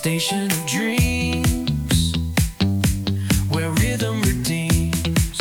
station of dreams, where rhythm redeems.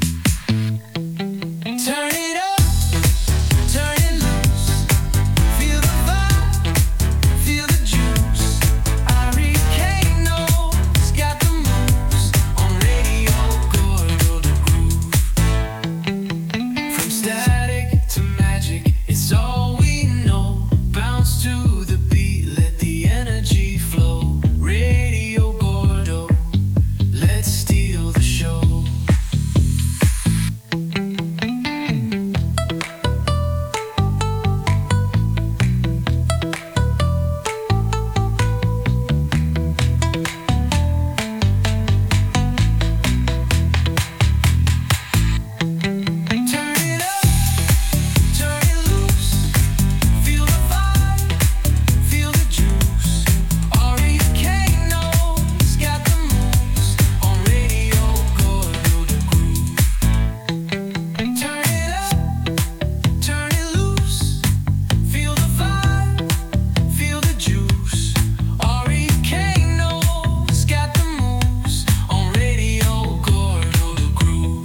Turn it up, turn it loose, feel the vibe, feel the juice. Ari Kano's got the moves on Radio Gordo, the groove. From static to magic, it's all we know. Bounce to the beat, let the energy flow. Radio Gordo, let's steal the show. Turn it up, turn it loose, feel the vibe, feel the juice. Ari Kano's got the moves on Radio Gordo, the groove. Turn it up, turn it loose, feel the vibe, feel the juice. Ari Kano's got the moves on Radio Gordo, the groove.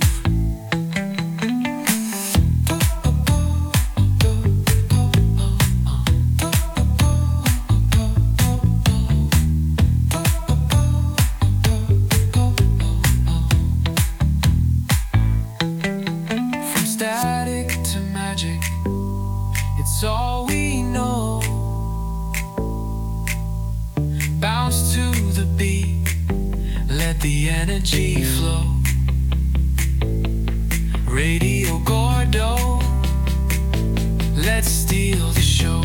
From static to magic, it's all we know. Bounce to the beat, let the energy flow. Radio Gordo, let's steal the show.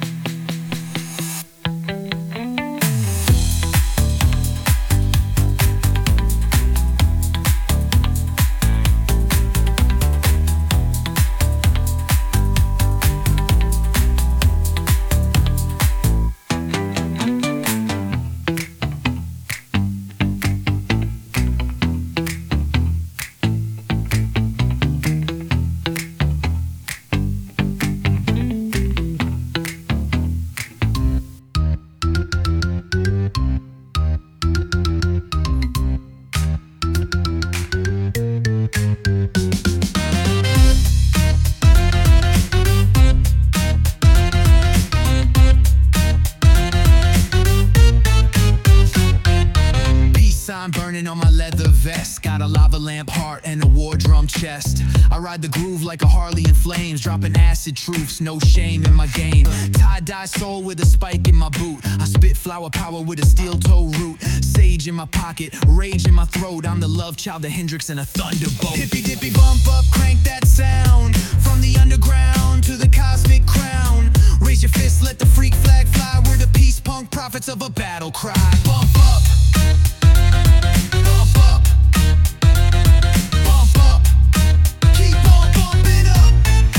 Peace sign burning on my leather vest. Got a lava lamp heart and a war drum chest. I ride the groove like a Harley in flames, dropping acid truths, no shame in my game. Tie-dye soul with a spike in my boot. I spit flower power with a steel toe root. Sage in my pocket, rage in my throat. I'm the love child of Hendrix and a thunderbolt. Hippy dippy bump up, crank that sound. From the underground to the cosmic crown. Raise your fist, let the freak flag fly. We're the peace punk prophets of a battle cry. Bump up, bump up, bump up. Keep on bumping up.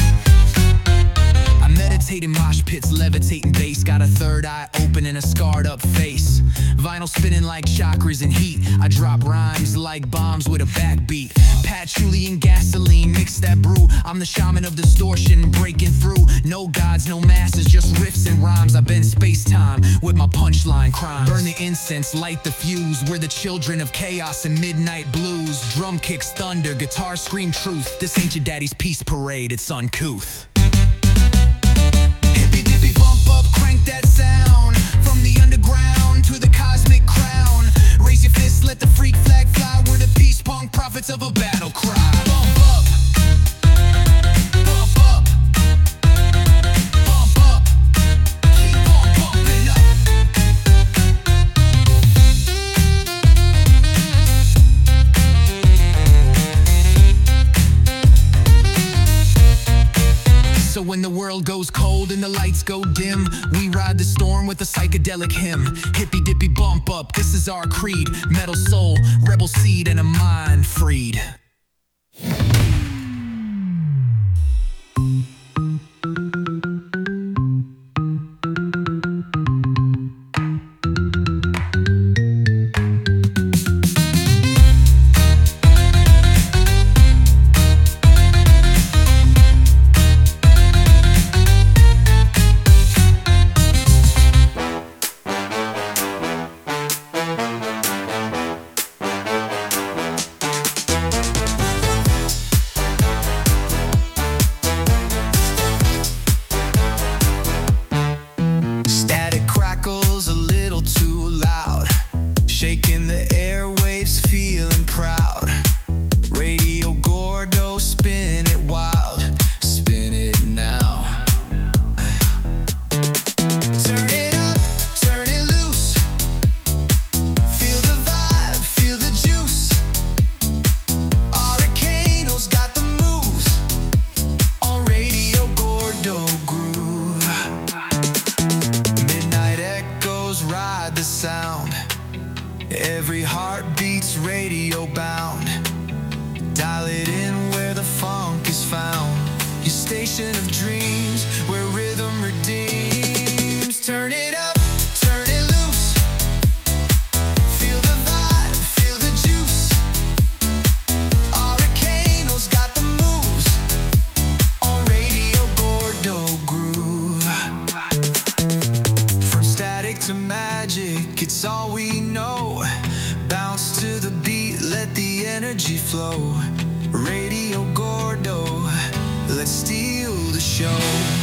I meditate in mosh pits, levitating bass. Got a third eye open and a scarred up face. Vinyl spinning like chakras in heat. I drop rhymes like bombs with a backbeat. Patchouli and gasoline, mix that brew. I'm the shaman of distortion, breaking through. No gods, no masters, just riffs and rhymes. I bend space-time with my punchline crimes. Burn the incense, light the fuse. We're the children of chaos and midnight blues. Drum kicks thunder, guitar scream truth. This ain't your daddy's peace parade, it's uncouth. Hippy dippy bump up, crank that sound. From the underground to the cosmic crown. Raise your fist, let the freak flag fly. We're the peace punk prophets of a battle cry. Bump up, bump up, bump up. Keep on bumping up. So when the world goes cold and the lights go dim, we ride the storm with a psychedelic hymn. Hippy dippy bump up, this is our creed. Metal soul, rebel seed, and a mind freed. Every heart beats radio bound. Dial it in where the funk is found. Your station of dreams, where rhythm redeems. Turn it up, turn it loose. Feel the vibe, feel the juice. Arcano's got the moves on Radio Gordo Groove. From static to magic, it's all we know. Bounce to the beat, let the energy flow. Radio Gordo, let's steal the show.